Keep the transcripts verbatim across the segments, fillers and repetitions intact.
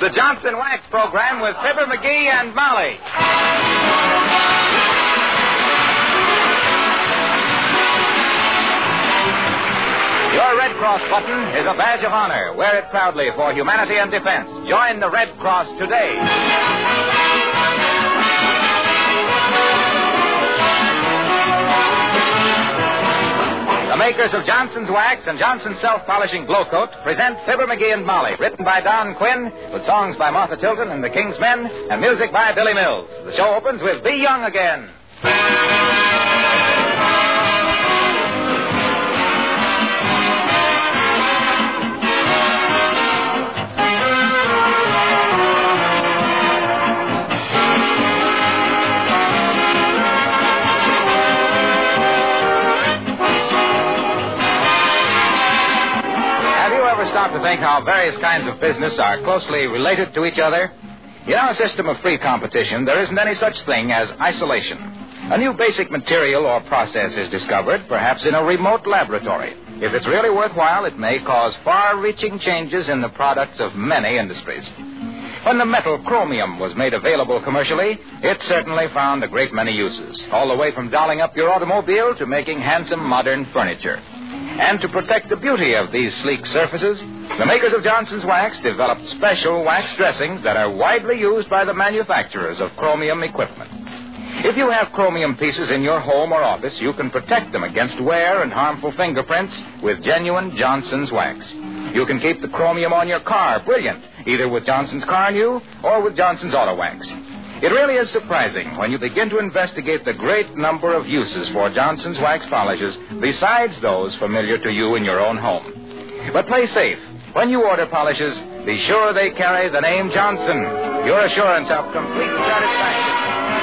the Johnson Wax Program with Fibber McGee and Molly. Your Red Cross button is a badge of honor. Wear it proudly for humanity and defense. Join the Red Cross today. The makers of Johnson's Wax and Johnson's Self-Polishing Glow Coat present Fibber McGee and Molly, written by Don Quinn, with songs by Martha Tilton and the King's Men, and music by Billy Mills. The show opens with Be Young Again. Stop to think how various kinds of business are closely related to each other? In our system of free competition, there isn't any such thing as isolation. A new basic material or process is discovered, perhaps in a remote laboratory. If it's really worthwhile, it may cause far-reaching changes in the products of many industries. When the metal chromium was made available commercially, it certainly found a great many uses, all the way from dolling up your automobile to making handsome modern furniture. And to protect the beauty of these sleek surfaces, the makers of Johnson's Wax developed special wax dressings that are widely used by the manufacturers of chromium equipment. If you have chromium pieces in your home or office, you can protect them against wear and harmful fingerprints with genuine Johnson's Wax. You can keep the chromium on your car brilliant, either with Johnson's Car New or with Johnson's Auto Wax. It really is surprising when you begin to investigate the great number of uses for Johnson's Wax polishes besides those familiar to you in your own home. But play safe. When you order polishes, be sure they carry the name Johnson, your assurance of complete satisfaction.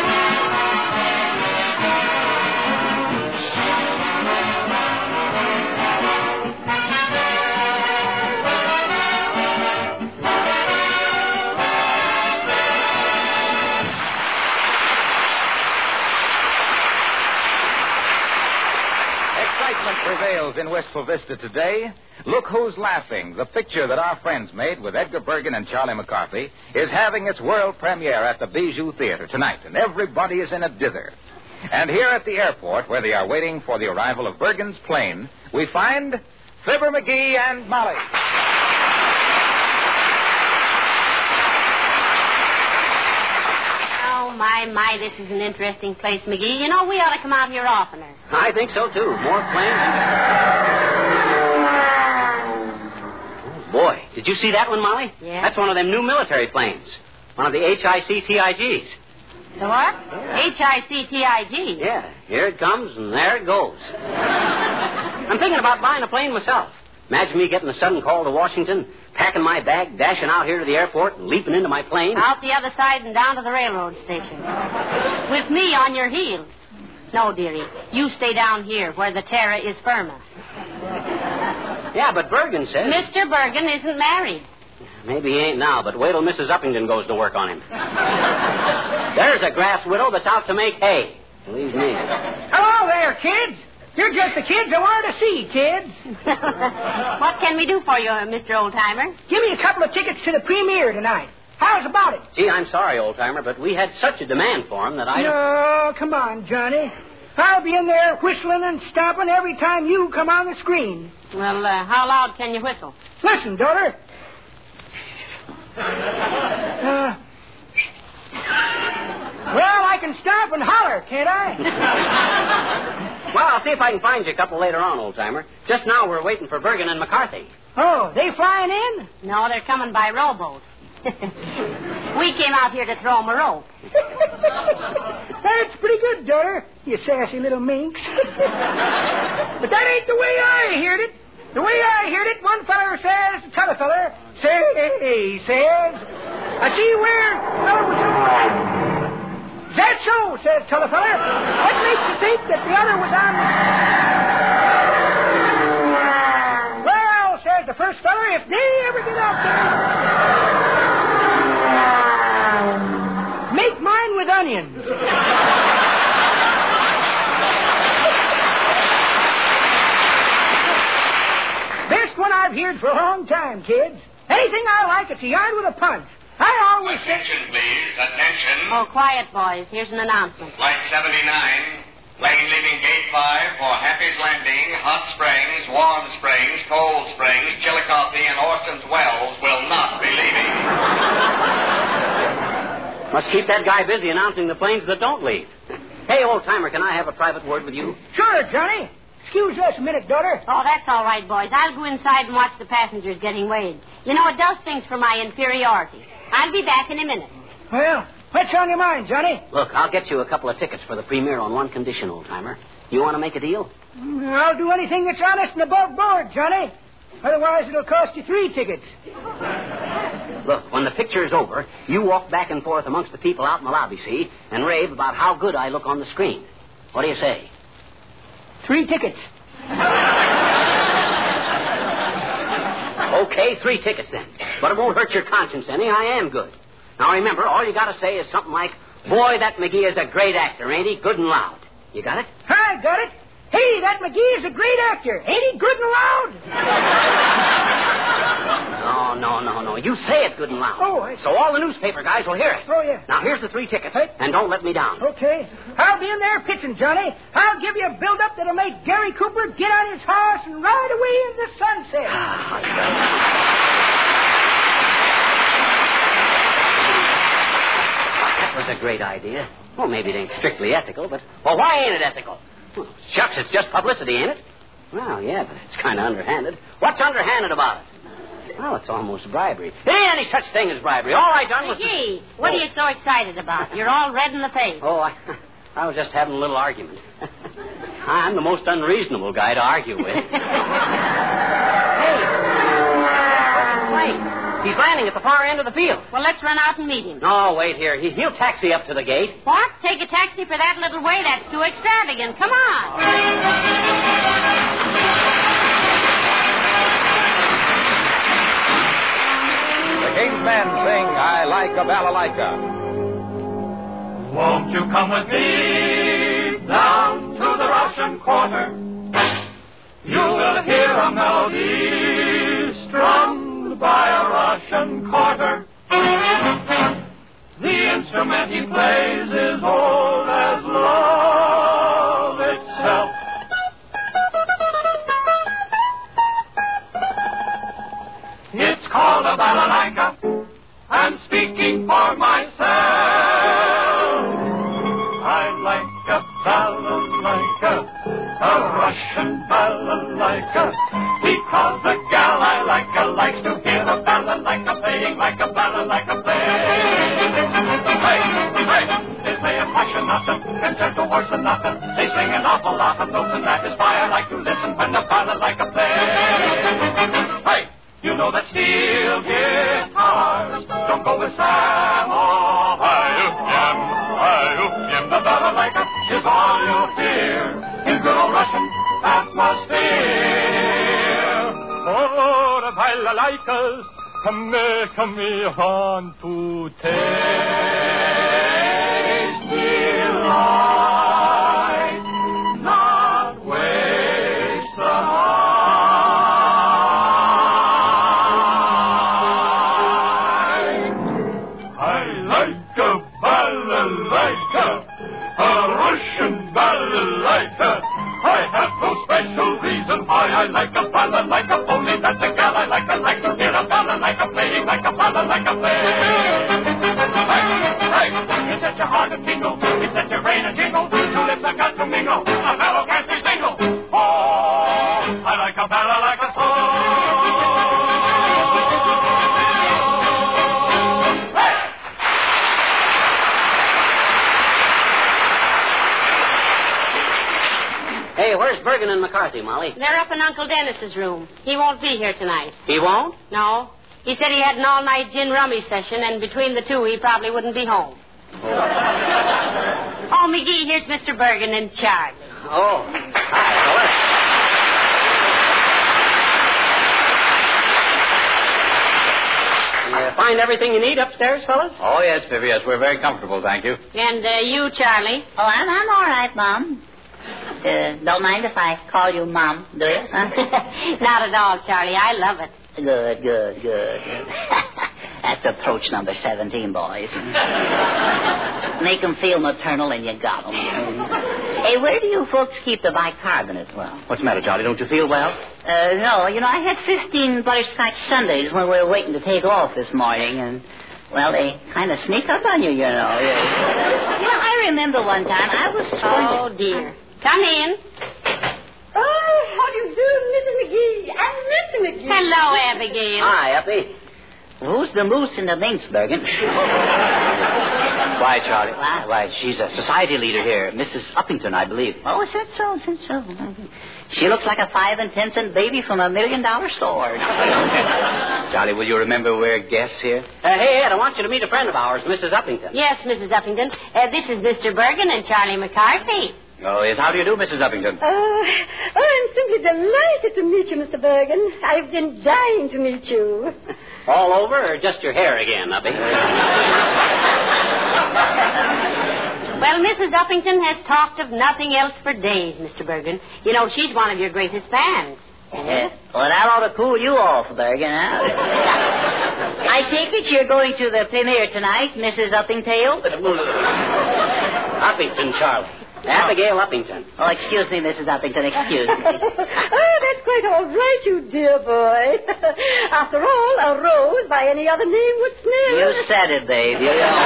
Prevails in Wistful Vista today. Look Who's Laughing, the picture that our friends made with Edgar Bergen and Charlie McCarthy, is having its world premiere at the Bijou Theater tonight, and everybody is in a dither. And here at the airport, where they are waiting for the arrival of Bergen's plane, we find Fibber McGee and Molly. My, my, this is an interesting place, McGee. You know, we ought to come out here oftener. I think so, too. More planes. Oh, boy. Did you see that one, Molly? Yeah. That's one of them new military planes. One of the H I C T I Gs. The what? Yeah. H I C T I G? Yeah. Here it comes, and there it goes. I'm thinking about buying a plane myself. Imagine me getting a sudden call to Washington, packing my bag, dashing out here to the airport, and leaping into my plane. Out the other side and down to the railroad station. With me on your heels. No, dearie. You stay down here where the terra is firma. Yeah, but Bergen says... Mister Bergen isn't married. Maybe he ain't now, but wait till Missus Uppington goes to work on him. There's a grass widow that's out to make hay. Believe me. Hello there, kids. You're just the kids I wanted to see, kids. What can we do for you, Mister Oldtimer? Give me a couple of tickets to the premiere tonight. How's about it? Gee, I'm sorry, Oldtimer, but we had such a demand for him that I... No, come on, Johnny. I'll be in there whistling and stomping every time you come on the screen. Well, uh, how loud can you whistle? Listen, daughter. Uh, well, I can stomp and holler, can't I? Well, I'll see if I can find you a couple later on, old-timer. Just now we're waiting for Bergen and McCarthy. Oh, they flying in? No, they're coming by rowboat. We came out here to throw them a rope. That's pretty good, daughter, you sassy little minx. But that ain't the way I heard it. The way I heard it, one feller says to t'other feller, say, he says, I see where feller was so... Is that so, says t'other feller? What makes you think that the other was on... Well, says the first feller, if they ever get out there... Make mine with onions. Best one I've heard for a long time, kids. Anything I like, it's a yarn with a punch. I always say... Attention, please. Attention. Oh, quiet, boys. Here's an announcement. Flight seventy-nine. Plane leaving Gate five for Happy's Landing, Hot Springs, Warm Springs, Cold Springs, Chillicothe, and Orson's Wells will not be leaving. Must keep that guy busy announcing the planes that don't leave. Hey, old-timer, can I have a private word with you? Sure, Johnny. Excuse us a minute, daughter. Oh, that's all right, boys. I'll go inside and watch the passengers getting weighed. You know, it does things for my inferiority. I'll be back in a minute. Well, what's on your mind, Johnny? Look, I'll get you a couple of tickets for the premiere on one condition, old-timer. You want to make a deal? I'll do anything that's honest and above board, Johnny. Otherwise, it'll cost you three tickets. Look, when the picture is over, you walk back and forth amongst the people out in the lobby, see, and rave about how good I look on the screen. What do you say? Three tickets. Okay, three tickets then. But it won't hurt your conscience any. I am good. Now, remember, all you got to say is something like, boy, that McGee is a great actor, ain't he? Good and loud. You got it? I got it. Hey, that McGee is a great actor. Ain't he good and loud? No, no, no, no. You say it good and loud. Oh, I... So all the newspaper guys will hear it. Oh, yeah. Now, here's the three tickets. Hey. And don't let me down. Okay. I'll be in there pitching, Johnny. I'll give you a build-up that'll make Gary Cooper get on his horse and ride away in the sunset. That was a great idea. Well, maybe it ain't strictly ethical, but... Well, why ain't it ethical? Well, shucks, it's just publicity, ain't it? Well, yeah, but it's kind of underhanded. What's underhanded about it? Well, it's almost bribery. There ain't any such thing as bribery. All I done was... McGee, what oh. are you so excited about? You're all red in the face. Oh, I, I was just having a little argument. I'm the most unreasonable guy to argue with. Hey. Wait. He's landing at the far end of the field. Well, let's run out and meet him. No, wait here. He, he'll taxi up to the gate. What? Take a taxi for that little way? That's too extravagant. Come on. The King's Men sing I Like a Balalaika. Won't you come with me down to the Russian Quarter? You will hear a melody strummed by a Russian quarter. The instrument he plays is old as love itself. It's called a balalaika. I'm speaking for myself. I like a balalaika, a Russian balalaika, because the gal I like her likes to hear a balalaika playing like a balalaika play. Hey, hey, they play a passionata, concerto or sonata. They sing an awful lot of notes, and that is why I like to listen when the balalaika play. Hey, you know that steel guitars don't go with Sam or hi-yum, hi-yum. The balalaika is all you'll hear in good old Russian atmosphere. Oh, the balalaikas, come here, come here, on to taste delight, not waste the night. I like a balalaika, a Russian balalaika. I have no special reason why I like a balalaika, only that the gal I like, I like to hear a balalaika playing like a balalaika play. Hey, hey, it's such a heart to tingle, it's such a brain to jingle, two lips I got to mingle, a fellow can't be single. Oh, I like a balalaika song. Hey, where's Bergen and McCarthy, Molly? They're up in Uncle Dennis's room. He won't be here tonight. He won't? No. He said he had an all-night gin rummy session, and between the two, he probably wouldn't be home. Oh, oh McGee, here's Mister Bergen in charge. Oh, hi, fellas. You find everything you need upstairs, fellas? Oh, yes, Vivi, yes. We're very comfortable, thank you. And uh, you, Charlie? Oh, I'm, I'm all right, Mom. Uh, don't mind if I call you Mom, do you? Huh? Not at all, Charlie. I love it. Good, good, good. good. uh, That's approach number seventeen, boys. Make 'em feel maternal and you got 'em. Hey, where do you folks keep the bicarbonate? Well, What's the matter, Charlie? Don't you feel well? Uh, no, you know, I had fifteen butterscotch sundaes when we were waiting to take off this morning, and, well, they kind of sneak up on you, you know. You know, I remember one time I was so... Oh, dear. Come in. Oh, how do you do, Missus McGee? I'm Mister McGee. Hello, Abigail. Hi, Uppy. Who's the moose in the minx, Bergen? Why, Charlie? Why? Why, she's a society leader here. Missus Uppington, I believe. Oh, is that so? Is that so? She looks like a five and ten cent baby from a million dollar store. Charlie, will you remember we're guests here? Uh, hey, Ed, I want you to meet a friend of ours, Missus Uppington. Yes, Missus Uppington. Uh, this is Mister Bergen and Charlie McCarthy. Oh, yes. How do you do, Missus Uppington? Oh, oh, I'm simply delighted to meet you, Mister Bergen. I've been dying to meet you. All over or just your hair again, Uppy? Well, Missus Uppington has talked of nothing else for days, Mister Bergen. You know, she's one of your greatest fans. Yeah. Well, that ought to cool you off, Bergen, huh? I take it you're going to the premiere tonight, Missus Uppingtail? Uppington, Charlie. Abigail Uppington. Oh, excuse me, Missus Uppington, excuse me. Oh, that's quite all right, you dear boy. After all, a rose by any other name would smell. You said it, babe. You know.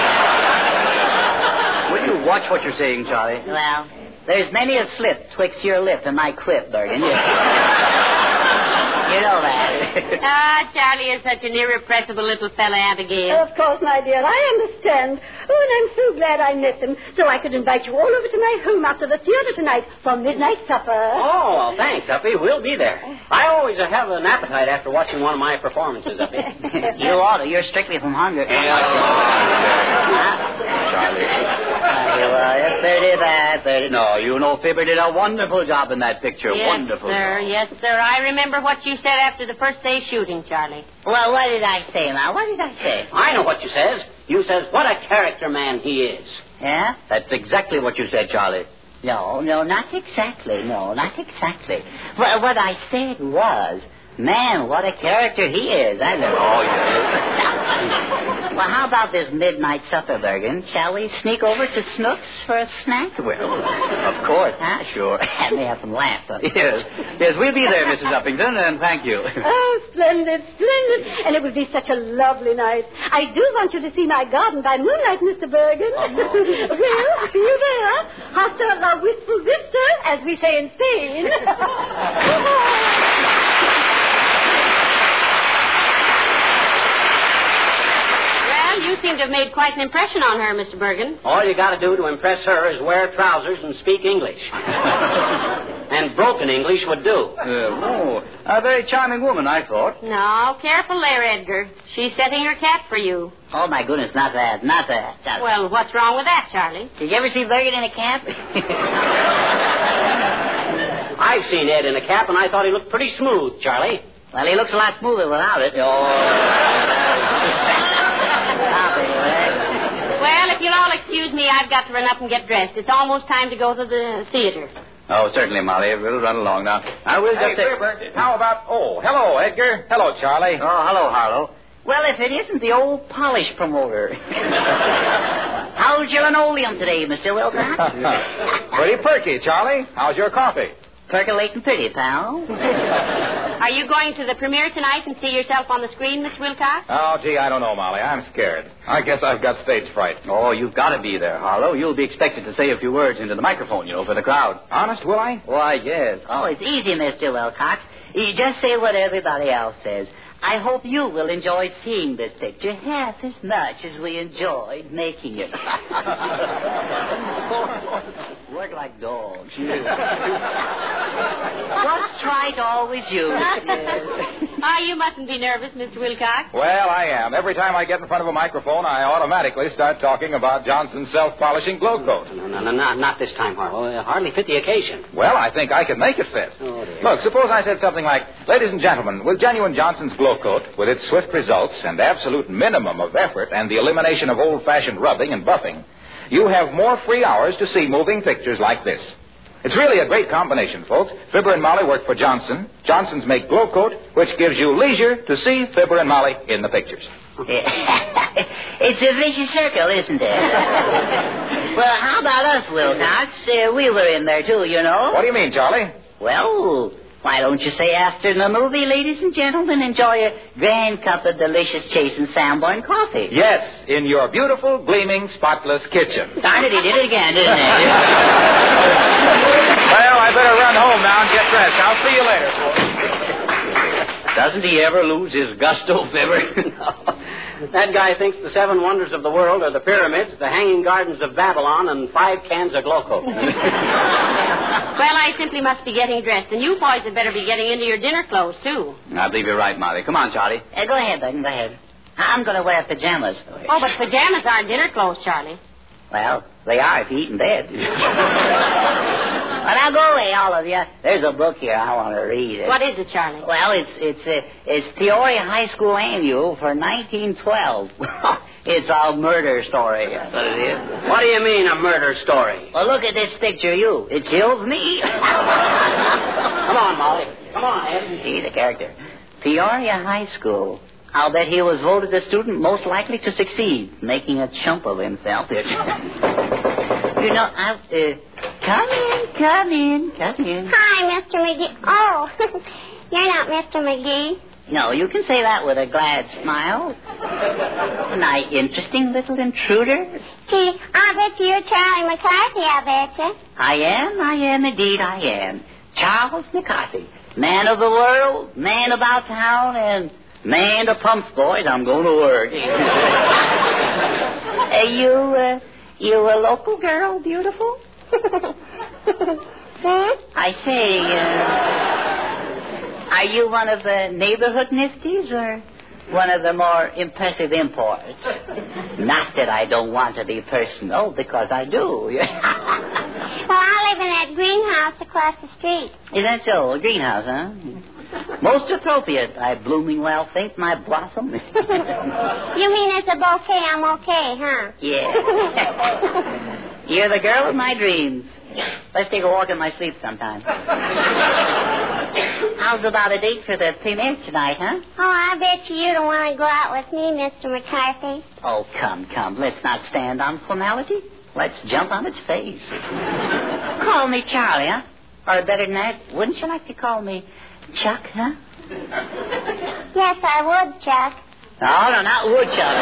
Will you watch what you're saying, Charlie? Well, there's many a slip twixt your lip and my quip, Bergen. You, you know that. Ah, Charlie is such an irrepressible little fella, Abigail. Of course, my dear, I understand. Oh, and I'm so glad I met them, so I could invite you all over to my home after the theater tonight for midnight supper. Oh, well, thanks, Uppy. We'll be there. I always have an appetite after watching one of my performances, Uppy. You ought to. You're strictly from hunger. Charlie. No, you know, Fibber did a wonderful job in that picture. Yes, wonderful sir. job. Yes, sir. I remember what you said after the first day shooting, Charlie. Well, what did I say, Ma? What did I say? I know what you says. You says, what a character man he is. Yeah? That's exactly what you said, Charlie. No, no, not exactly. No, not exactly. Well, what I said was, man, what a character he is. I know. Oh, yes. Well, how about this midnight supper, Bergen? Shall we sneak over to Snooks for a snack? Well, of course. Huh? Sure. And they have some lamps. Huh? Yes. Yes, we'll be there, Missus Uppington, and thank you. Oh, splendid, splendid. And it would be such a lovely night. I do want you to see my garden by moonlight, Mister Bergen. Oh. Well, see you there. Hasta la wistful vista, as we say in Spain. You seem to have made quite an impression on her, Mister Bergen. All you got to do to impress her is wear trousers and speak English. And broken English would do. Uh, oh, a very charming woman, I thought. No, careful there, Edgar. She's setting her cap for you. Oh, my goodness, not that, not that. Not well, what's wrong with that, Charlie? Did you ever see Bergen in a cap? I've seen Ed in a cap, and I thought he looked pretty smooth, Charlie. Well, he looks a lot smoother without it. Oh. Well, if you'll all excuse me, I've got to run up and get dressed. It's almost time to go to the theater. Oh, certainly, Molly. We'll run along now. I will Hey, just say... Fibber, how about... Oh, hello, Edgar. Hello, Charlie. Oh, hello, Harlow. Well, if it isn't the old polish promoter. How's your linoleum today, Mister Wilcox? Pretty perky, Charlie. How's your coffee? Percolating pretty, pal. Are you going to the premiere tonight and see yourself on the screen, Miss Wilcox? Oh, gee, I don't know, Molly. I'm scared. I guess I've got stage fright. Oh, you've got to be there, Harlow. You'll be expected to say a few words into the microphone, you know, for the crowd. Honest, will I? Why, yes. Oh, it's easy, Mister Wilcox. You just say what everybody else says. I hope you will enjoy seeing this picture half as much as we enjoyed making it. Work like dogs. What's right always you. Ah, you mustn't be nervous, Mister Wilcox. Well, I am. Every time I get in front of a microphone, I automatically start talking about Johnson's self-polishing glow coat. No, no, no, not, not this time, Harlow. It hardly fit the occasion. Well, I think I can make it fit. Oh, dear. Look, suppose I said something like, ladies and gentlemen, with genuine Johnson's glow coat, with its swift results and absolute minimum of effort and the elimination of old-fashioned rubbing and buffing, you have more free hours to see moving pictures like this. It's really a great combination, folks. Fibber and Molly work for Johnson. Johnson's make Glow Coat, which gives you leisure to see Fibber and Molly in the pictures. It's a vicious circle, isn't it? Well, how about us, Wilcox? Uh, we were in there, too, you know. What do you mean, Charlie? Well, why don't you say after the movie, ladies and gentlemen, enjoy a grand cup of delicious Chase and Sanborn coffee? Yes, in your beautiful, gleaming, spotless kitchen. Darn it, he did it again, didn't he? Well, I better run home now and get dressed. I'll see you later, folks. Doesn't he ever lose his gusto, Fibber? No. That guy thinks the seven wonders of the world are the pyramids, the hanging gardens of Babylon, and five cans of Glow Coat. Well, I simply must be getting dressed, and you boys had better be getting into your dinner clothes, too. I believe you're right, Molly. Come on, Charlie. Uh, go ahead, Burton, go ahead. I'm going to wear pajamas. Oh, but pajamas aren't dinner clothes, Charlie. Well, they are if you eat in bed. But now go away, all of you. There's a book here I want to read. What is it, Charlie? Well, it's it's uh, it's Peoria High School Annual for nineteen twelve. It's a murder story. That's what it is. What do you mean, a murder story? Well, look at this picture, you. It kills me. Come on, Molly. Come on, Ed. See the character. Peoria High School. I'll bet he was voted the student most likely to succeed, making a chump of himself. You know, I... Uh, come in, come in, come in. Hi, Mister McGee. Oh, you're not Mister McGee. No, you can say that with a glad smile. My interesting little intruder. Gee, I bet you you're Charlie McCarthy, I bet you. I am, I am, indeed I am. Charles McCarthy. Man of the world, man about town, and man to pumps, boys. I'm going to work. uh, you, uh, you a local girl, beautiful? Hmm? I say, uh, are you one of the neighborhood nifties or one of the more impressive imports? Not that I don't want to be personal, because I do. Well, I live in that greenhouse across the street. Is that so? A greenhouse, huh? Most appropriate, I blooming well think, my blossom. You mean as a bouquet, I'm okay, huh? Yeah. You're the girl of my dreams. Let's take a walk in my sleep sometime. How's about a date for the premiere tonight, huh? Oh, I bet you you don't want to go out with me, Mister McCarthy. Oh, come, come. Let's not stand on formality. Let's jump on its face. Call me Charlie, huh? Or better than that, wouldn't you like to call me Chuck, huh? Yes, I would, Chuck. No, no, not Woodchuck.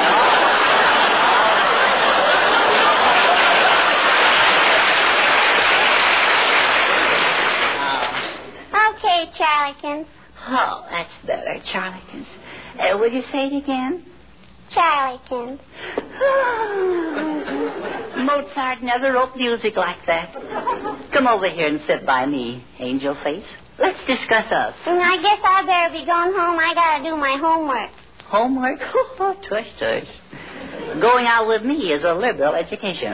Oh. Okay, Charlikins. Oh, that's better, Charlikins. Uh, will you say it again? Charlikins. Mozart never wrote music like that. Come over here and sit by me, Angel Face. Let's discuss us. And I guess I better be going home. I gotta do my homework. Homework? Oh, tush, tush. Going out with me is a liberal education.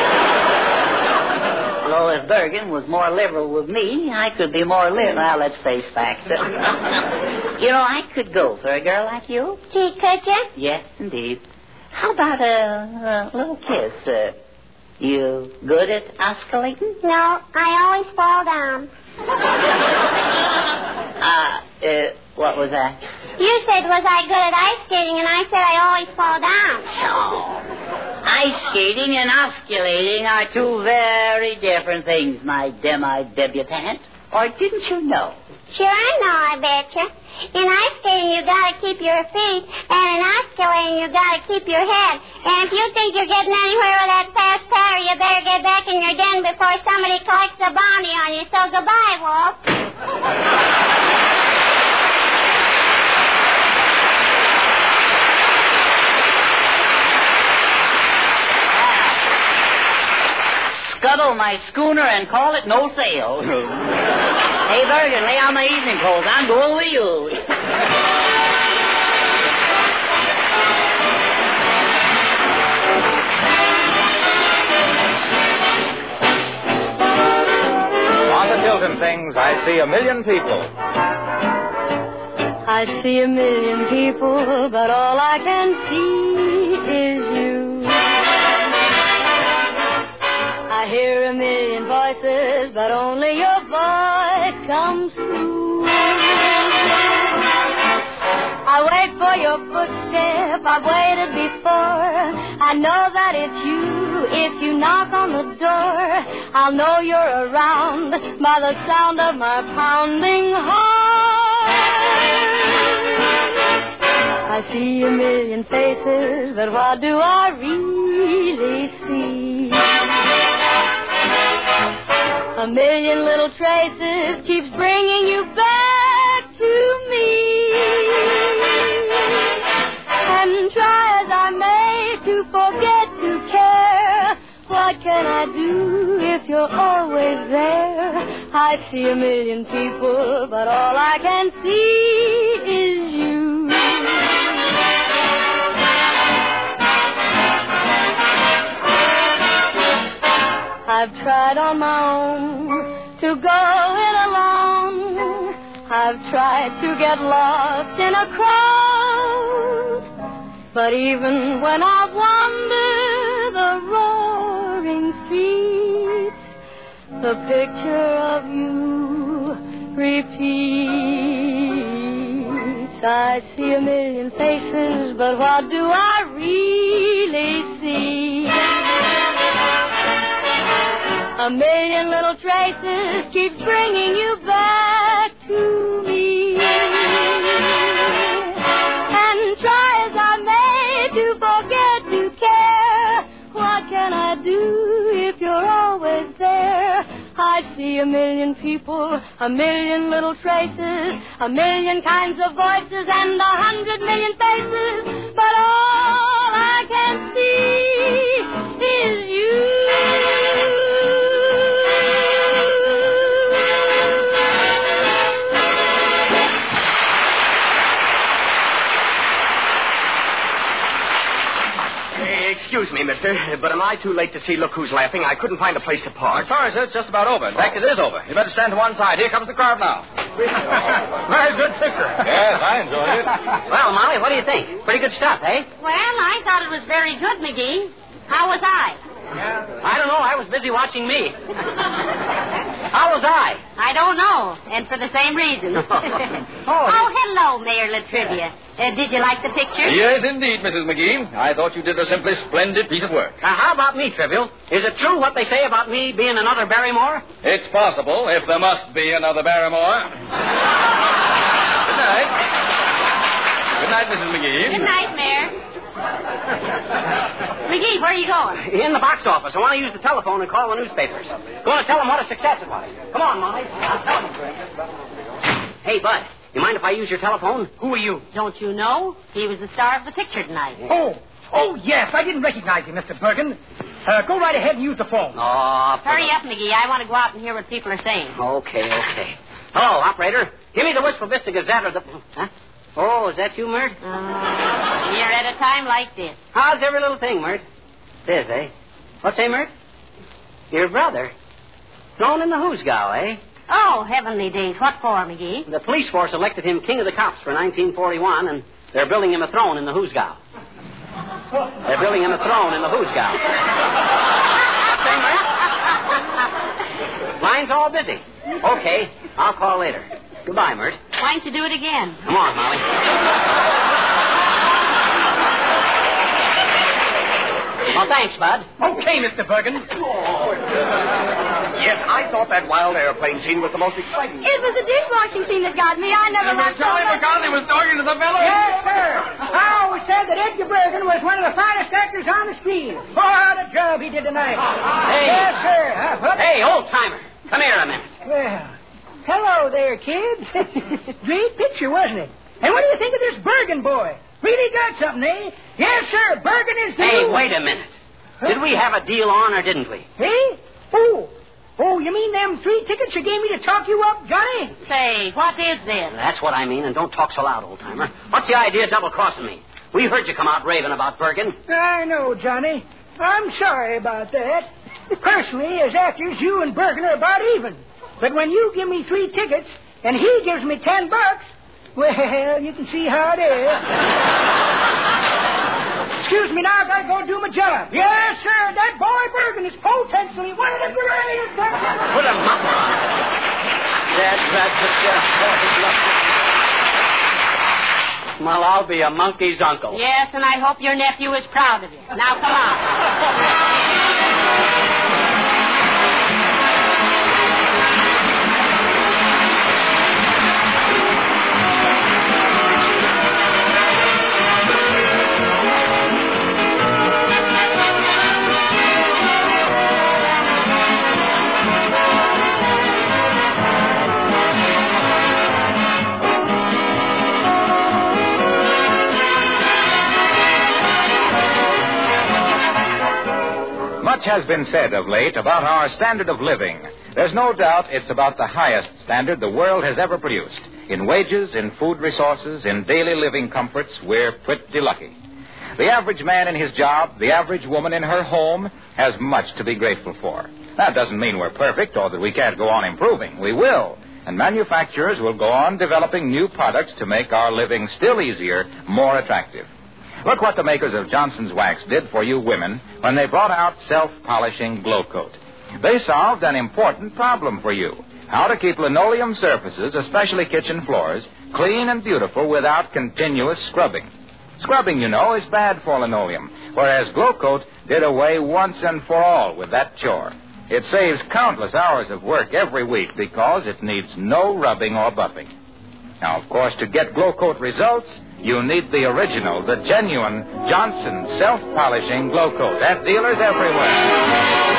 Though if Bergen was more liberal with me, I could be more liberal. Now, let's face facts. You know, I could go for a girl like you. Gee, could you? Yes, indeed. How about a, a little kiss? Uh, you good at oscillating? No, I always fall down. Ah, uh, uh, what was that? You said, was I good at ice skating, and I said I always fall down. No. Ice skating and osculating are two very different things, my demi-debutante. Or didn't you know? Sure, I know, I betcha. In ice skating, you gotta keep your feet, and in osculating, you gotta keep your head. And if you think you're getting anywhere with that fast patter, you better get back in your den before somebody collects a bounty on you. So goodbye, Wolf. Scuttle my schooner and call it no sail. Hey, Bergen, lay on my evening clothes. I'm going with you. On the Tilton Things, I see a million people. I see a million people, but all I can see is you. I I hear a million voices, but only your voice comes through. I wait for your footstep, I've waited before. I know that it's you if you knock on the door. I'll know you're around by the sound of my pounding heart. I see a million faces, but what do I really see? A million little traces keeps bringing you back to me. And try as I may to forget to care, what can I do if you're always there? I see a million people, but all I can see is you. I've tried on my own to go it alone. I've tried to get lost in a crowd. But even when I wander the roaring streets, the picture of you repeats. I see a million faces, but what do I really see? A million little traces keeps bringing you back to me. And try as I may to forget to care, what can I do if you're always there? I see a million people, a million little traces, a million kinds of voices and a hundred million faces, but all I can see is you. Excuse me, mister, but am I too late to see Look Who's Laughing? I couldn't find a place to park. As far as it's just about over. In fact, it is over. You better stand to one side. Here comes the crowd now. Very good picture. Yes, I enjoyed it. Well, Molly, what do you think? Pretty good stuff, eh? Well, I thought it was very good, McGee. How was I? I don't know. I was busy watching me. How was I? I don't know, and for the same reason. oh, oh, hello, Mayor Latrivia. Uh, did you like the picture? Yes, indeed, Missus McGee. I thought you did a simply splendid piece of work. Now, how about me, Trivial? Is it true what they say about me being another Barrymore? It's possible, if there must be another Barrymore. Good night. Good night, Missus McGee. Good night, Mayor. McGee, where are you going? In the box office. I want to use the telephone and call the newspapers. Going to tell them what a success it was. Come on, Molly. I'll tell them. Hey, Bud, you mind if I use your telephone? Who are you? Don't you know? He was the star of the picture tonight. Oh, oh, yes. I didn't recognize you, Mister Bergen. Uh, go right ahead and use the phone. Oh, hurry up, McGee. I want to go out and hear what people are saying. Okay, okay. Hello, operator. Give me the Wistful Vista Gazette or the... Huh? Oh, is that you, Mert? Uh, you're at a time like this. How's every little thing, Mert? This, eh? What's say, Mert? Your brother? Thrown in the Hoosgow, eh? Oh, heavenly days. What for, McGee? The police force elected him king of the cops for nineteen forty-one, and they're building him a throne in the Hoosgow. They're building him a throne in the Hoosgow. Line's all busy. Okay, I'll call later. Goodbye, Mert. Why don't you do it again? Come on, Molly. Well, thanks, Bud. Okay, Mister Bergen. Yes, I thought that wild airplane scene was the most exciting. It was the dishwashing scene that got me. I never liked Charlie McCarthy was talking to the fellow. Yes, sir. I always said that Edgar Bergen was one of the finest actors on the screen. What a job he did tonight. Hey. Yes, sir. Uh, hey, old-timer. Come here a minute. Well, hello there, kids. Great picture, wasn't it? And what do you think of this Bergen boy? Really got something, eh? Yes, sir. Bergen is the... Hey, wait a minute. Huh? Did we have a deal on or didn't we? Eh? Oh. Oh, you mean them three tickets you gave me to talk you up, Johnny? Say, what is this? That's what I mean, and don't talk so loud, old-timer. What's the idea of double-crossing me? We heard you come out raving about Bergen. I know, Johnny. I'm sorry about that. Personally, as actors, you and Bergen are about even. But when you give me three tickets and he gives me ten bucks, well, you can see how it is. Excuse me now, I've got to going to do my job. Yes, sir. That boy Bergen is potentially one of the greatest. Put a mop on. That's that's the Well, I'll be a monkey's uncle. Yes, and I hope your nephew is proud of you. Now, come on. Much has been said of late about our standard of living. There's no doubt it's about the highest standard the world has ever produced. In wages, in food resources, in daily living comforts, we're pretty lucky. The average man in his job, the average woman in her home, has much to be grateful for. That doesn't mean we're perfect or that we can't go on improving. We will. And manufacturers will go on developing new products to make our living still easier, more attractive. Look what the makers of Johnson's Wax did for you women when they brought out self-polishing Glow Coat. They solved an important problem for you: how to keep linoleum surfaces, especially kitchen floors, clean and beautiful without continuous scrubbing. Scrubbing, you know, is bad for linoleum, whereas Glow Coat did away once and for all with that chore. It saves countless hours of work every week because it needs no rubbing or buffing. Now, of course, to get Glow Coat results, you need the original, the genuine Johnson self-polishing Glow Coat at dealers everywhere.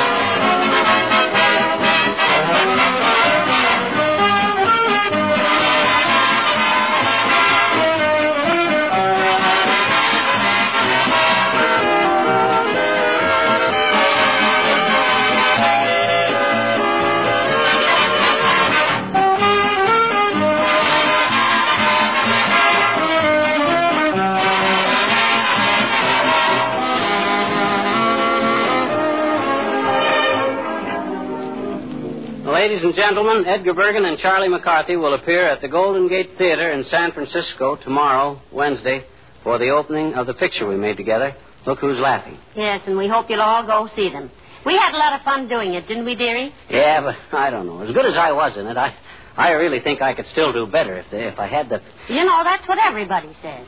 Ladies and gentlemen, Edgar Bergen and Charlie McCarthy will appear at the Golden Gate Theater in San Francisco tomorrow, Wednesday, for the opening of the picture we made together, Look Who's Laughing. Yes, and we hope you'll all go see them. We had a lot of fun doing it, didn't we, dearie? Yeah, but I don't know. As good as I was in it, I I really think I could still do better if they, if I had the... You know, that's what everybody says.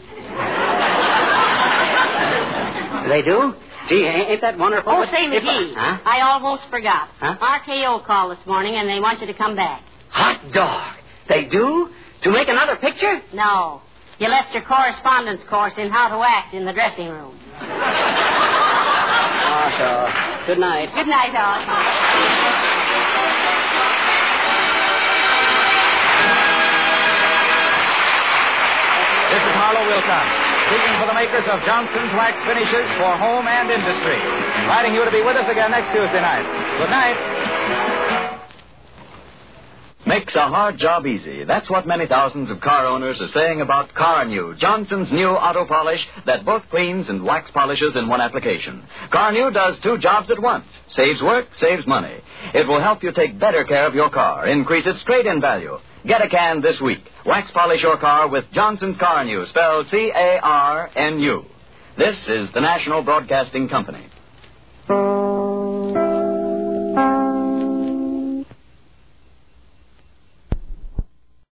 They do? Gee, ain't that wonderful? Oh, say, McGee, huh? I almost forgot. Huh? R K O called this morning, and they want you to come back. Hot dog. They do? To make another picture? No. You left your correspondence course in how to act in the dressing room. Oh, so. Good night. Good night, all. This is Harlow Wilcox, speaking for the makers of Johnson's Wax Finishes for home and industry, inviting you to be with us again next Tuesday night. Good night. Makes a hard job easy. That's what many thousands of car owners are saying about Car-New, Johnson's new auto polish that both cleans and wax polishes in one application. Car-New does two jobs at once. Saves work, saves money. It will help you take better care of your car, increase its trade-in value. Get a can this week. Wax polish your car with Johnson's Car-New, spelled C A R N U. This is the National Broadcasting Company.